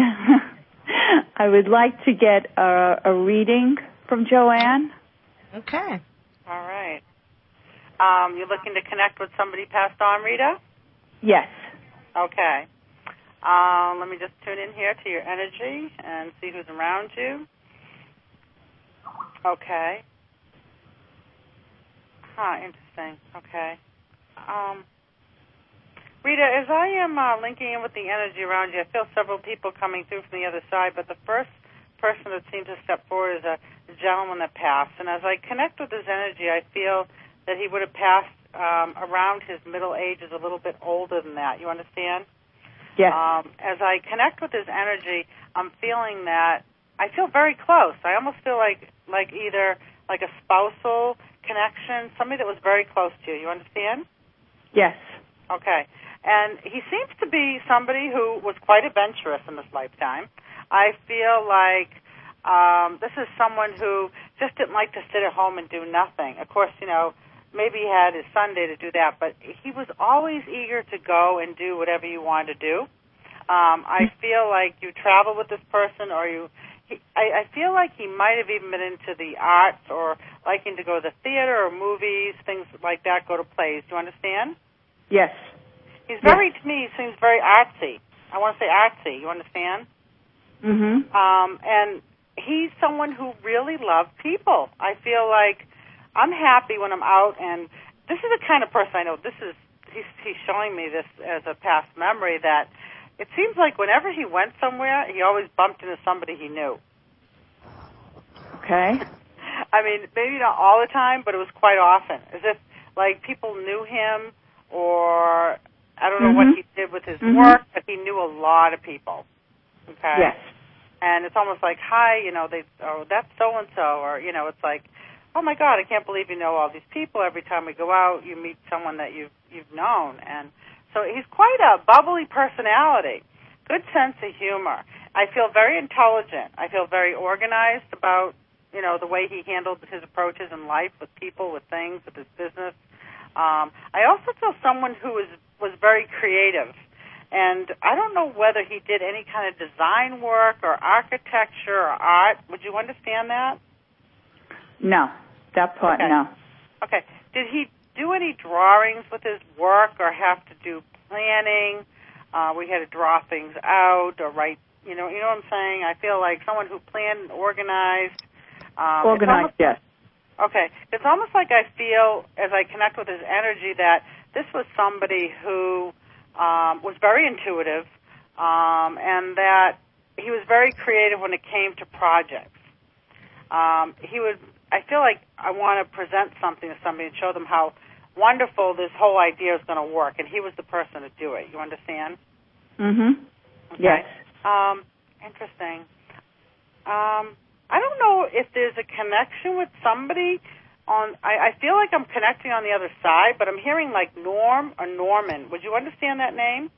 I would like to get a, a reading from Joanne. Okay. All right. Um, you're looking to connect with somebody passed on, Rita? Yes. Okay. Um, let me just tune in here to your energy and see who's around you. Okay. Huh, interesting. Okay. Um, Rita, as I am uh, linking in with the energy around you, I feel several people coming through from the other side, but the first person that seemed to step forward is a gentleman that passed. And as I connect with his energy, I feel that he would have passed um, around his middle age, is a little bit older than that. You understand? Yes. Um, as I connect with his energy, I'm feeling that I feel very close. I almost feel like like either like a spousal connection, somebody that was very close to you. You understand? Yes. Okay. And he seems to be somebody who was quite adventurous in this lifetime. I feel like um, this is someone who just didn't like to sit at home and do nothing. Of course, you know, maybe he had his Sunday to do that, but he was always eager to go and do whatever you wanted to do. Um, I feel like you travel with this person, or you, he, I, I feel like he might have even been into the arts or liking to go to the theater or movies, things like that, go to plays. Do you understand? Yes. He's very, yes. to me, he seems very artsy. I want to say artsy. You understand? Mm-hmm. Um, and he's someone who really loves people. I feel like I'm happy when I'm out, and this is the kind of person I know. This is he's, he's showing me this as a past memory that it seems like whenever he went somewhere, he always bumped into somebody he knew. Okay. I mean, maybe not all the time, but it was quite often, as if like people knew him, or I don't know mm-hmm. what he did with his mm-hmm. work, but he knew a lot of people. Okay. Yes. And it's almost like, hi, you know, they, oh, that's so and so, or you know, it's like, oh my God, I can't believe you know all these people. Every time we go out, you meet someone that you've you've known, and so he's quite a bubbly personality, good sense of humor. I feel very intelligent. I feel very organized about, you know, the way he handled his approaches in life with people, with things, with his business. Um, I also feel someone who was was very creative. And I don't know whether he did any kind of design work or architecture or art. Would you understand that? No, that part, okay. no. Okay. Did he do any drawings with his work or have to do planning? Uh, we had to draw things out or write, you know, you know what I'm saying? I feel like someone who planned and organized. Um, organized, almost, yes. Okay. It's almost like I feel, as I connect with his energy, that this was somebody who Um, was very intuitive, um, and that he was very creative when it came to projects. Um, he would, I feel like I want to present something to somebody and show them how wonderful this whole idea is going to work, and he was the person to do it. You understand? Mm-hmm. Okay. Yes. Um, interesting. Um, I don't know if there's a connection with somebody On, I, I feel like I'm connecting on the other side, but I'm hearing like Norm or Norman. Would you understand that name?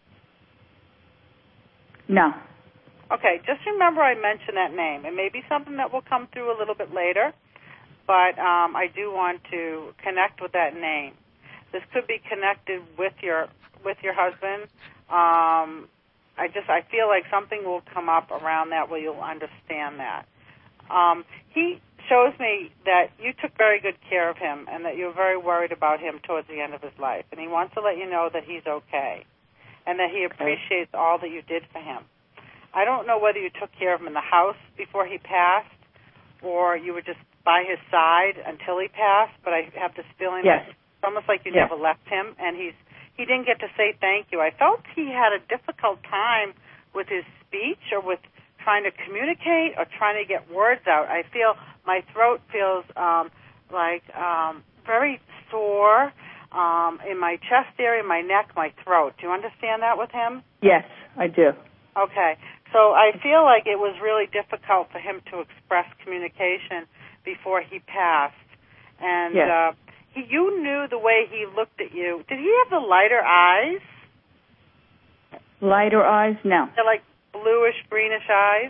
No. Okay, just remember I mentioned that name. It may be something that will come through a little bit later, but um, I do want to connect with that name. This could be connected with your with your husband. Um, I just I feel like something will come up around that where you'll understand that. Um, he shows me that you took very good care of him and that you were very worried about him towards the end of his life. And he wants to let you know that he's okay and that he appreciates all that you did for him. I don't know whether you took care of him in the house before he passed or you were just by his side until he passed, but I have this feeling yes. that it's almost like you yes. never left him, and he's he didn't get to say thank you. I felt he had a difficult time with his speech or with trying to communicate or trying to get words out. I feel my throat feels um, like um, very sore um, in my chest area, my neck, my throat. Do you understand that with him? Yes, I do. Okay. So I feel like it was really difficult for him to express communication before he passed. And yes. uh, he, you knew the way he looked at you. Did he have the lighter eyes? Lighter eyes? No. They're like bluish, greenish eyes?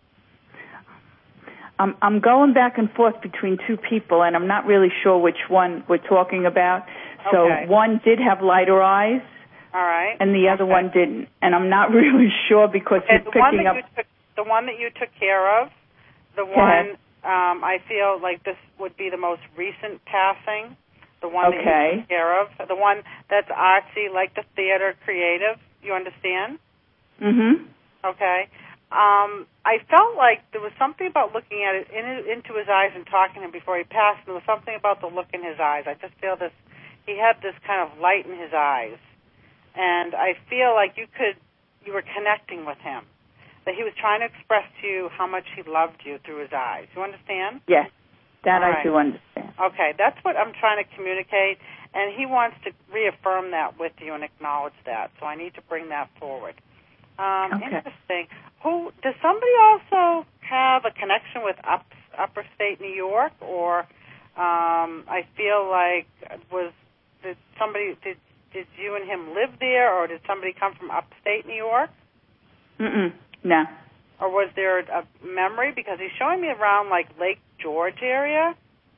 I'm, I'm going back and forth between two people, and I'm not really sure which one we're talking about. So okay. one did have lighter eyes, All right. And the other okay. one didn't. And I'm not really sure because okay, he's picking up... You took, the one that you took care of, the one, um, I feel like this would be the most recent passing, the one okay. that you took care of, the one that's artsy, like the theater, creative, you understand? Mm-hmm. Okay. Um, I felt like there was something about looking at it in, into his eyes and talking to him before he passed, and there was something about the look in his eyes. I just feel this, he had this kind of light in his eyes. And I feel like you could, you were connecting with him, that he was trying to express to you how much he loved you through his eyes. You understand? Yes, that All I right. do understand. Okay, that's what I'm trying to communicate, and he wants to reaffirm that with you and acknowledge that, so I need to bring that forward. Um, okay. Interesting. Who, does somebody also have a connection with up, upper state New York, or um, I feel like was, did somebody, did Did you and him live there, or did somebody come from upstate New York? Mm-mm, no. Or was there a memory? Because he's showing me around, like, Lake George area.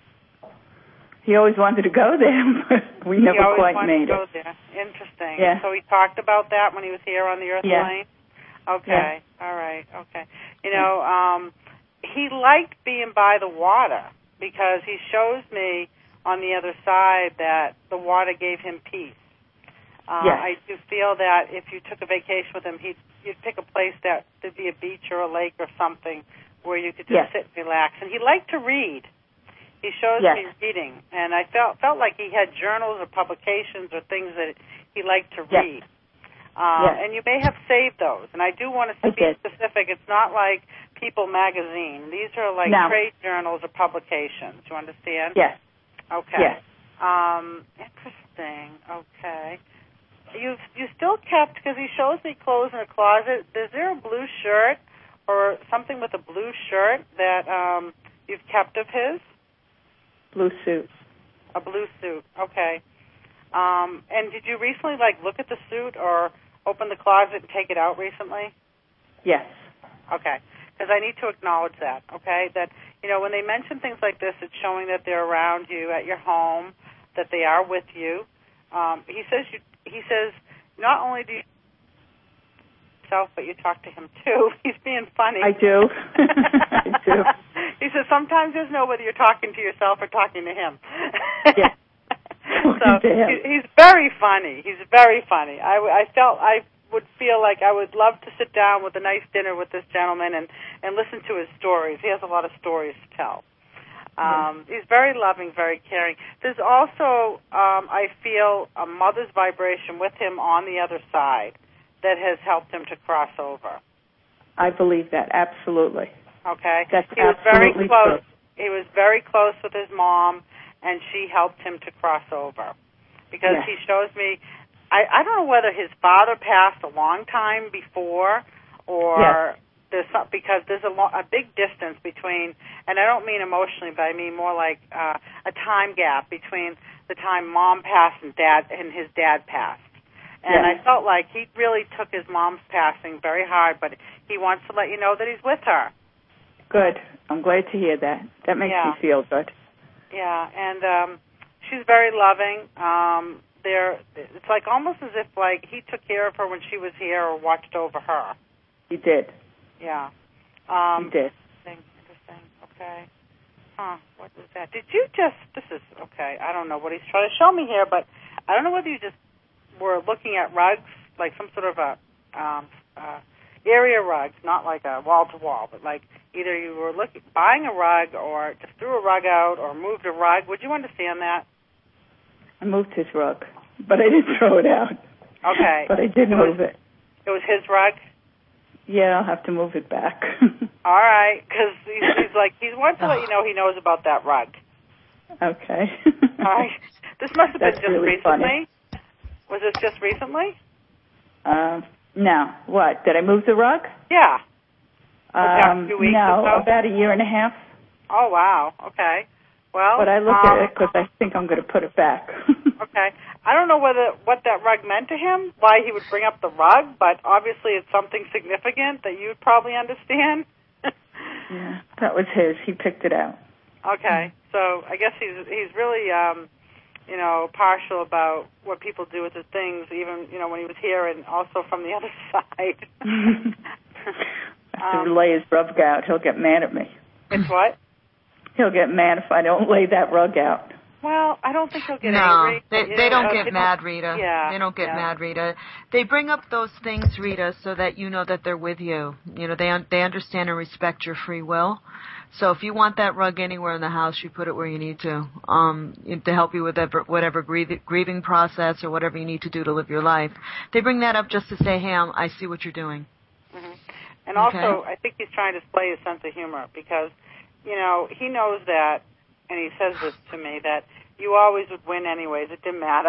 He always wanted to go there, but we never he always quite wanted made to go it. there. Interesting. Yeah. So he talked about that when he was here on the Earth yeah. Plane? Okay. Yeah. All right. Okay. You know, um, he liked being by the water because he shows me on the other side that the water gave him peace. Uh, yes. I do feel that if you took a vacation with him, he'd, you'd pick a place that there'd be a beach or a lake or something where you could just yes. sit and relax. And he liked to read. He shows yes. me reading, and I felt felt like he had journals or publications or things that he liked to yes. read. Um, yes. And you may have saved those. And I do want to be specific. It's not like People magazine. These are like no. trade journals or publications. You understand? Yes. Okay. Yes. Um, interesting. Okay. You you still kept, because he shows me clothes in a closet. Is there a blue shirt or something with a blue shirt that um, you've kept of his? Blue suit. A blue suit. Okay. Um, and did you recently like look at the suit or open the closet and take it out recently? Yes. Okay. Because I need to acknowledge that. Okay. That you know when they mention things like this, it's showing that they're around you at your home, that they are with you. Um, he says you. He says, not only do you yourself, but you talk to him too. He's being funny. I do. I do. He says sometimes there's no whether you're talking to yourself or talking to him. Yeah. So to him. He, he's very funny. He's very funny. I, I felt I would feel like I would love to sit down with a nice dinner with this gentleman and, and listen to his stories. He has a lot of stories to tell. Um, he's very loving, very caring. There's also, um, I feel, a mother's vibration with him on the other side that has helped him to cross over. I believe that, absolutely. Okay? That's he was absolutely very close. true. He was very close with his mom, and she helped him to cross over. Because yes. he shows me, I, I don't know whether his father passed a long time before or... Yes. There's some, because there's a, lo- a big distance between, and I don't mean emotionally, but I mean more like uh, a time gap between the time mom passed and dad and his dad passed. And yes. I felt like he really took his mom's passing very hard, but he wants to let you know that he's with her. Good. I'm glad to hear that. That makes yeah. me feel good. Yeah, and um, she's very loving. Um, there, it's like almost as if like he took care of her when she was here or watched over her. He did. Yeah. Um, he did. Interesting, interesting. Okay. Huh, what was that? Did you just, this is, okay, I don't know what he's trying to show me here, but I don't know whether you just were looking at rugs, like some sort of a um, uh, area rug, not like a wall-to-wall, but like either you were looking, buying a rug or just threw a rug out or moved a rug. Would you understand that? I moved his rug, but I didn't throw it out. Okay. But I did it move was, it. It was his rug? Yeah, I'll have to move it back. All right, because he's, he's like, he wants to let you know he knows about that rug. Okay. All right. This must have That's been just really recently. Funny. Was this just recently? Um, no. What? Did I move the rug? Yeah. Um, two weeks no, or so? about a year and a half. Oh, wow. Okay. Well, but I looked um, at it because I think I'm going to put it back. Okay. I don't know whether what that rug meant to him, why he would bring up the rug, but obviously it's something significant that you'd probably understand. Yeah, that was his. He picked it out. Okay. So I guess he's he's really um, you know, partial about what people do with the things, even, you know, when he was here and also from the other side. I have to lay his rug out. He'll get mad at me. It's what? He'll get mad if I don't lay that rug out. Well, I don't think he'll get no, angry. they, you they know, don't uh, get they mad, don't, Rita. Yeah, they don't get yeah. mad, Rita. They bring up those things, Rita, so that you know that they're with you. You know, they un- they understand and respect your free will. So if you want that rug anywhere in the house, you put it where you need to, um, to help you with whatever, whatever grieving, grieving process or whatever you need to do to live your life. They bring that up just to say, hey, I'm, I see what you're doing. Mm-hmm. And Okay. also, I think he's trying to display his sense of humor because, you know, he knows that, and he says this to me, that you always would win anyways. It didn't matter.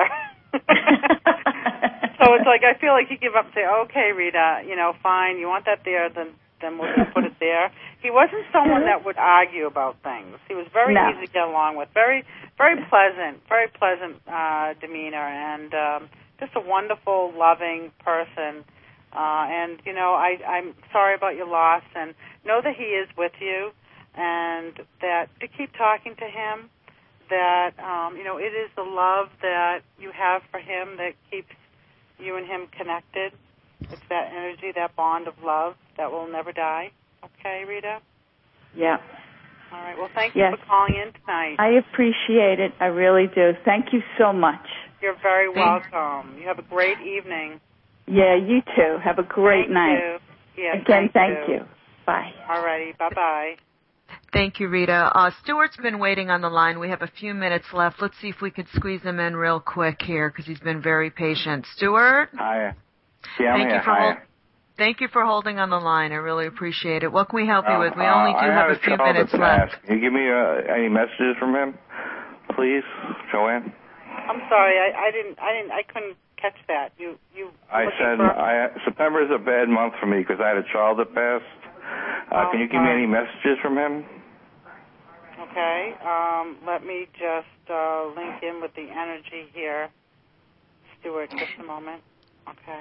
So it's like I feel like he give up and say, okay, Rita, you know, fine, you want that there, then then we'll just put it there. He wasn't someone that would argue about things. He was very No. easy to get along with, very very pleasant, very pleasant uh, demeanor, and um, just a wonderful, loving person. Uh, and, you know, I, I'm sorry about your loss, and know that he is with you, and that to keep talking to him, that, um, you know, it is the love that you have for him that keeps you and him connected. It's that energy, that bond of love that will never die. Okay, Rita? Yeah. All right. Well, thank Yes. you for calling in tonight. I appreciate it. I really do. Thank you so much. You're very Thanks. welcome. You have a great evening. Yeah, you too. Have a great Thank night. you. Yes, Again, thank, thank you. Bye. All righty. Bye-bye. Thank you, Rita. Uh, Stuart's been waiting on the line. We have a few minutes left. Let's see if we could squeeze him in real quick here because he's been very patient. Stuart? Hi. Yeah, I'm Thank here. you for Hi. hold- Thank you for holding on the line. I really appreciate it. What can we help you Uh, with? We only uh, do I have had a few child minutes that left. passed. Can you give me uh, any messages from him, please, Joanne? I'm sorry. I, I didn't. I didn't. I couldn't catch that. You. You. I looking said for- I, September is a bad month for me because I had a child that passed. Uh, Oh, can you give me sorry. any messages from him? Okay. Um, let me just uh, link in with the energy here, Stuart. Just a moment. Okay.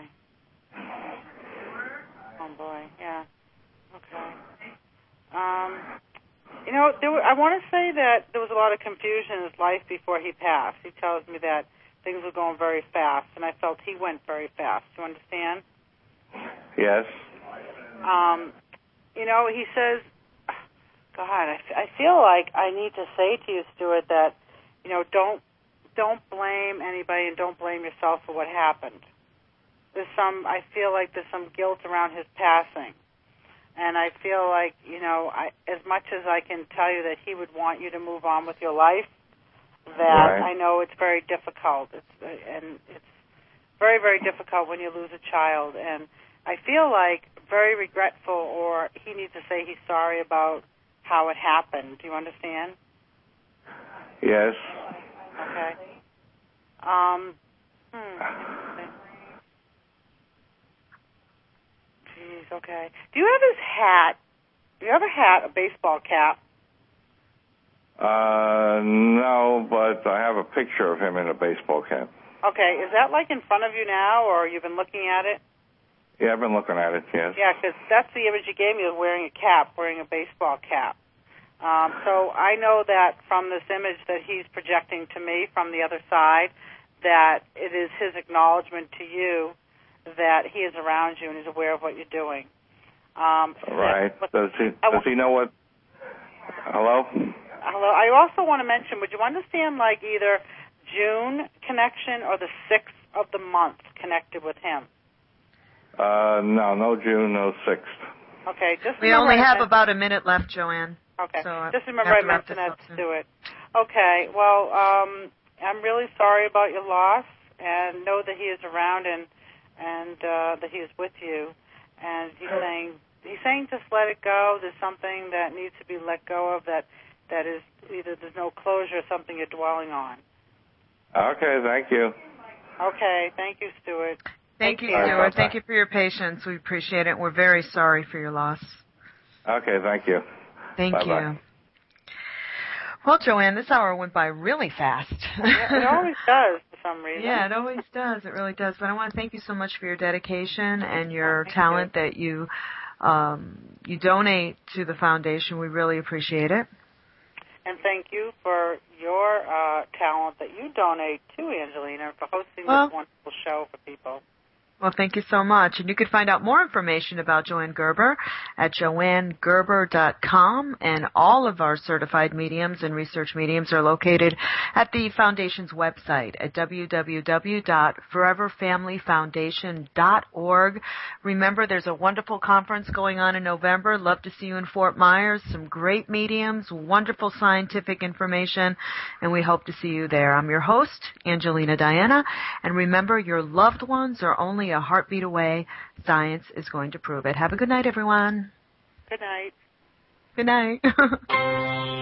Oh boy. Yeah. Okay. Um, you know, there were, I want to say that there was a lot of confusion in his life before he passed. He tells me that things were going very fast, and I felt he went very fast. Do you understand? Yes. Um, you know, he says, God, I, f- I feel like I need to say to you, Stuart, that, you know, don't don't blame anybody and don't blame yourself for what happened. There's some, I feel like there's some guilt around his passing. And I feel like, you know, I, as much as I can tell you that he would want you to move on with your life, that Right. I know it's very difficult. It's uh, and it's very, very difficult when you lose a child. And I feel like very regretful, or he needs to say he's sorry about how it happened. Do you understand? Yes. Okay. Um, hmm. Jeez, okay. Do you have his hat? Do you have a hat, a baseball cap? Uh, no, but I have a picture of him in a baseball cap. Okay, is that like in front of you now, or you've been looking at it? Yeah, I've been looking at it, yes. Yeah, because that's the image you gave me, of wearing a cap, wearing a baseball cap. Um, so I know that from this image that he's projecting to me from the other side, that it is his acknowledgement to you that he is around you and is aware of what you're doing. Um, Right. that- Does he, does he know what... Hello? Hello. I also want to mention, would you understand like either June connection or the sixth of the month connected with him? Uh, no, no June, no sixth. Okay, just We remember only I have men- about a minute left, Joanne. Okay, So I just remember have I to wrap mentioned this that up soon. to it. Okay, well, um, I'm really sorry about your loss, and know that he is around and and uh, that he is with you. And he's saying he's saying just let it go. There's something that needs to be let go of that that is either there's no closure or something you're dwelling on. Okay, thank you. Okay, thank you, Stuart. Thank you, All right, Stuart. bye-bye. Thank you for your patience. We appreciate it. We're very sorry for your loss. Okay, thank you. Thank Bye-bye. you. Well, Joanne, this hour went by really fast. Yeah, it always does for some reason. Yeah, it always does. It really does. But I want to thank you so much for your dedication and your thank talent that you um, you donate to the foundation. We really appreciate it. And thank you for your uh, talent that you donate to, Angelina, for hosting well, this wonderful show for people. Well, thank you so much. And you can find out more information about Joanne Gerber at joanne gerber dot com. And all of our certified mediums and research mediums are located at the Foundation's website at w w w dot forever family foundation dot org. Remember, there's a wonderful conference going on in November. Love to see you in Fort Myers. Some great mediums, wonderful scientific information, and we hope to see you there. I'm your host, Angelina Diana. And remember, your loved ones are only a heartbeat away. Science is going to prove it. Have a good night, everyone. Good night. Good night.